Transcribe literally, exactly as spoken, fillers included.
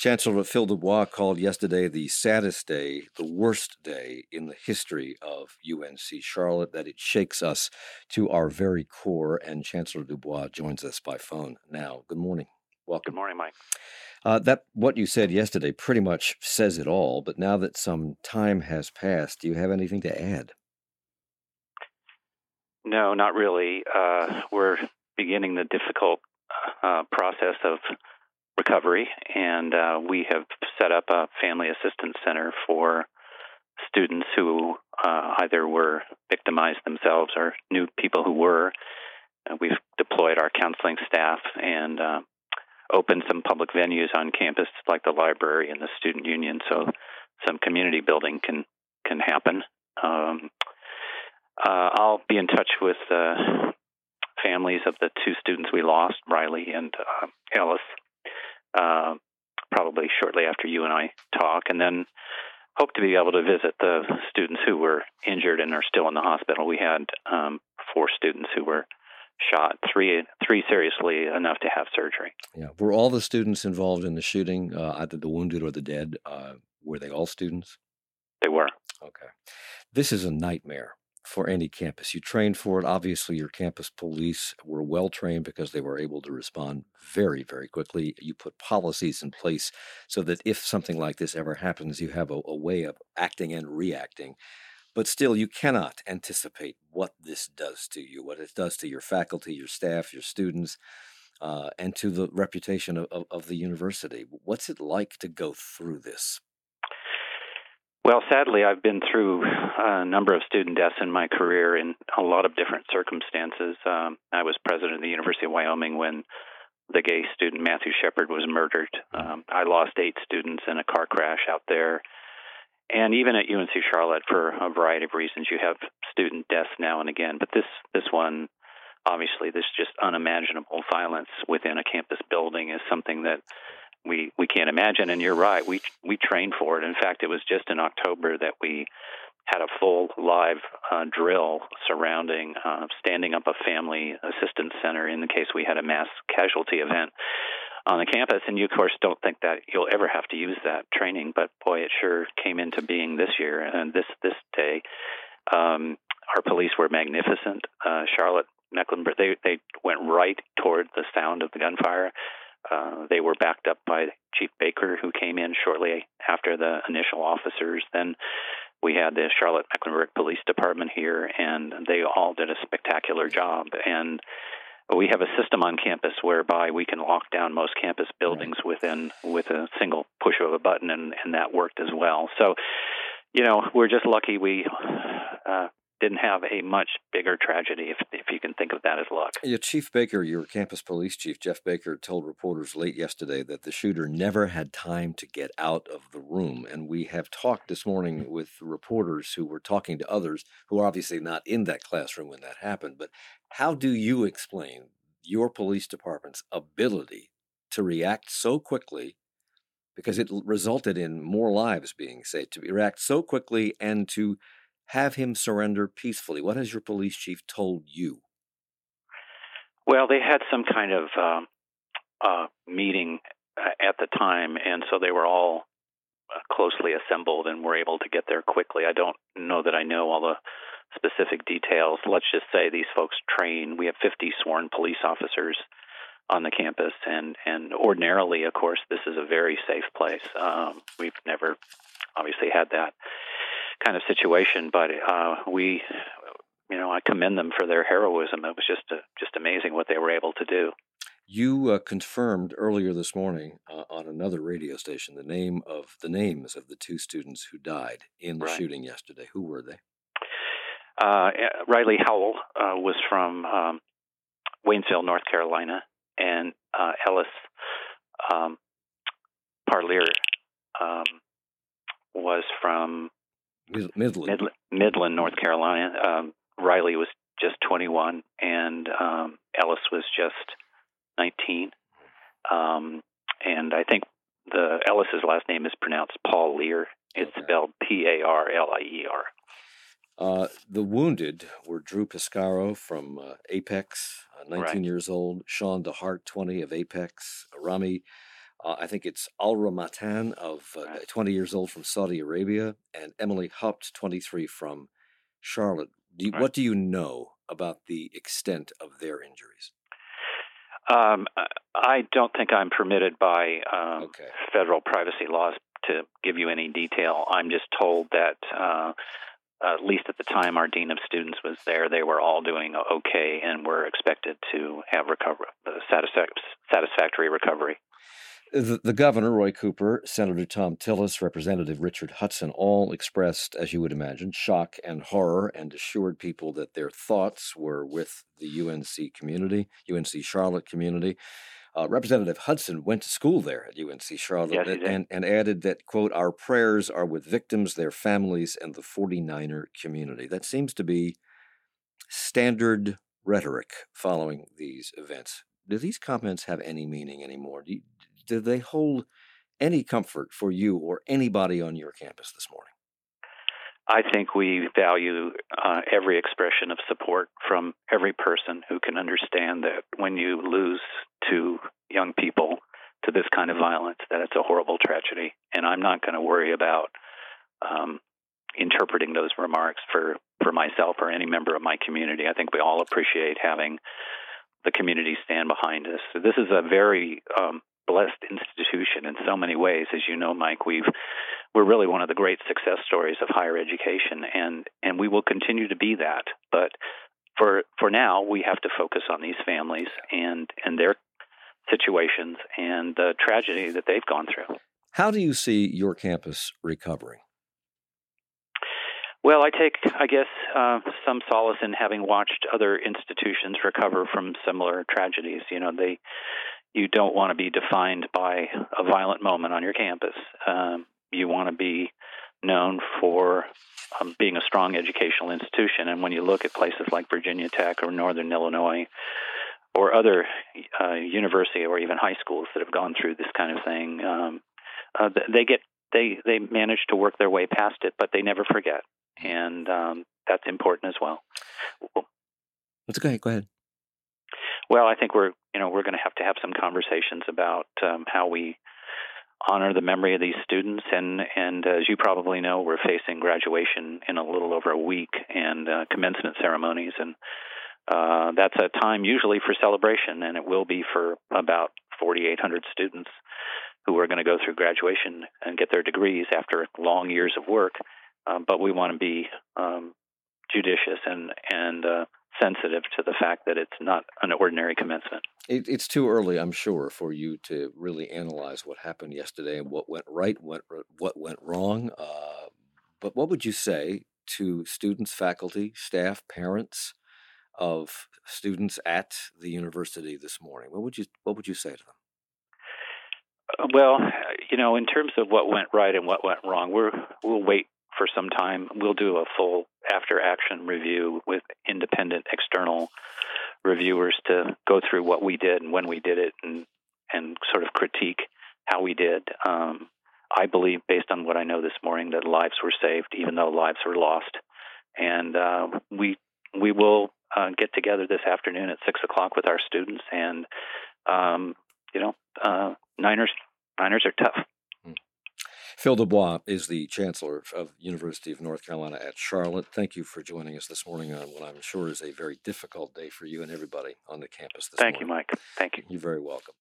Chancellor Phil Dubois called yesterday the saddest day, the worst day in the history of U N C Charlotte, that it shakes us to our very core. And Chancellor Dubois joins us by phone now. Good morning. Welcome. Good morning, Mike. Uh, that what you said yesterday pretty much says it all. But now that some time has passed, do you have anything to add? No, not really. Uh, we're beginning the difficult uh, process of recovery, and uh, we have set up a family assistance center for students who uh, either were victimized themselves or knew people who were. Uh, we've deployed our counseling staff and uh, opened some public venues on campus like the library and the student union, so some community building can, can happen. Um, uh, I'll be in touch with uh, families of the two students we lost, Riley and uh, Ellis, Uh, probably shortly after you and I talk, and then hope to be able to visit the students who were injured and are still in the hospital. We had um, four students who were shot, three three seriously enough to have surgery. Yeah. Were all the students involved in the shooting, uh, either the wounded or the dead, uh, were they all students? They were. Okay. This is a nightmare for any campus. You trained for it. Obviously, your campus police were well trained because they were able to respond very, very quickly. You put policies in place so that if something like this ever happens, you have a, a way of acting and reacting. But still, you cannot anticipate what this does to you, what it does to your faculty, your staff, your students, uh, and to the reputation of, of, of the university. What's it like to go through this? Well, sadly, I've been through a number of student deaths in my career in a lot of different circumstances. Um, I was president of the University of Wyoming when the gay student Matthew Shepard was murdered. Um, I lost eight students in a car crash out there. And even at U N C Charlotte, for a variety of reasons, you have student deaths now and again. But this, this one, obviously, this just unimaginable violence within a campus building is something that We we can't imagine, and you're right. We we trained for it. In fact, it was just in October that we had a full live uh, drill surrounding uh, standing up a family assistance center in the case we had a mass casualty event on the campus. And you, of course, don't think that you'll ever have to use that training, but boy, it sure came into being this year and this this day. Um, our police were magnificent. Uh, Charlotte, Mecklenburg, they they went right toward the sound of the gunfire. Uh, they were backed up by Chief Baker, who came in shortly after the initial officers. Then we had the Charlotte Mecklenburg Police Department here, and they all did a spectacular job. And we have a system on campus whereby we can lock down most campus buildings Right. within with a single push of a button, and, and that worked as well. So, you know, we're just lucky we uh, didn't have a much bigger tragedy, if if you can think of that as luck. Yeah, Chief Baker, your campus police chief, Jeff Baker, told reporters late yesterday that the shooter never had time to get out of the room. And we have talked this morning with reporters who were talking to others who are obviously not in that classroom when that happened. But how do you explain your police department's ability to react so quickly, because it l- resulted in more lives being saved, to react so quickly and to have him surrender peacefully? What has your police chief told you? Well, they had some kind of um, uh, meeting uh, at the time, and so they were all uh, closely assembled and were able to get there quickly. I don't know that I know all the specific details. Let's just say these folks train. We have fifty sworn police officers on the campus, and, and ordinarily, of course, this is a very safe place. Um, we've never obviously had that kind of situation, but uh, we, you know, I commend them for their heroism. It was just uh, just amazing what they were able to do. You uh, confirmed earlier this morning uh, on another radio station the name of the names of the two students who died in the Right. shooting yesterday. Who were they? Uh, Riley Howell uh, was from um, Waynesville, North Carolina, and uh, Ellis um, Parlier um, was from Mid- Midland. Midland, Midland, North Carolina. Um, Riley was just twenty-one, and um, Ellis was just nineteen. Um, and I think the Ellis's last name is pronounced Paul Lear. It's Okay. spelled P A R L I E R. Uh, the wounded were Drew Piscaro from uh, Apex, uh, nineteen Right. years old, Sean DeHart, twenty, of Apex, Rami Uh, I think it's Alra Matan of uh, Right. twenty years old from Saudi Arabia, and Emily Haupt, twenty-three, from Charlotte. Do you, Right. what do you know about the extent of their injuries? Um, I don't think I'm permitted by um, Okay. federal privacy laws to give you any detail. I'm just told that, uh, at least at the time our dean of students was there, they were all doing okay and were expected to have recover uh, satisfac- satisfactory recovery. The, the governor, Roy Cooper, Senator Thom Tillis, Representative Richard Hudson, all expressed, as you would imagine, shock and horror, and assured people that their thoughts were with the U N C community, U N C Charlotte community. Uh, Representative Hudson went to school there at U N C Charlotte, Yes, he did. and, and added that, quote, "Our prayers are with victims, their families, and the forty-niner community." That seems to be standard rhetoric following these events. Do these comments have any meaning anymore? Do, you, do they hold any comfort for you or anybody on your campus this morning? I think we value uh, every expression of support from every person who can understand that when you lose two young people to this kind of violence, that it's a horrible tragedy. And I'm not going to worry about um, interpreting those remarks for, for myself or any member of my community. I think we all appreciate having the community stand behind us. So this is a very um, blessed institution in so many ways. As you know, Mike, we've we're really one of the great success stories of higher education, and, and we will continue to be that. But for for now, we have to focus on these families and, and their situations and the tragedy that they've gone through. How do you see your campus recovering? Well, I take, I guess, uh, some solace in having watched other institutions recover from similar tragedies. You know, they you don't want to be defined by a violent moment on your campus. Um, you want to be known for um, being a strong educational institution. And when you look at places like Virginia Tech or Northern Illinois or other uh, university or even high schools that have gone through this kind of thing, um, uh, they get they they manage to work their way past it, but they never forget, and um, that's important as well. Let's go ahead. Go ahead. Well, I think we're you know we're going to have to have some conversations about um, how we honor the memory of these students, and and as you probably know, we're facing graduation in a little over a week and uh, commencement ceremonies, and uh, that's a time usually for celebration, and it will be for about forty-eight hundred students who are going to go through graduation and get their degrees after long years of work. Um, but we want to be um, judicious and and uh, sensitive to the fact that it's not an ordinary commencement. It, it's too early, I'm sure, for you to really analyze what happened yesterday and what went right, what what went wrong. Uh, but what would you say to students, faculty, staff, parents of students at the university this morning? What would you What would you say to them? Uh, well, you know, in terms of what went right and what went wrong, we're we'll wait for some time. We'll do a full after-action review with independent external reviewers to go through what we did and when we did it, and and sort of critique how we did. Um, I believe, based on what I know this morning, that lives were saved, even though lives were lost. And uh, we we will uh, get together this afternoon at six o'clock with our students, and um, you know, uh, Niners Niners are tough. Phil Dubois is the Chancellor of University of North Carolina at Charlotte. Thank you for joining us this morning on what I'm sure is a very difficult day for you and everybody on the campus this Thank morning. you, Mike. Thank you. You're very welcome.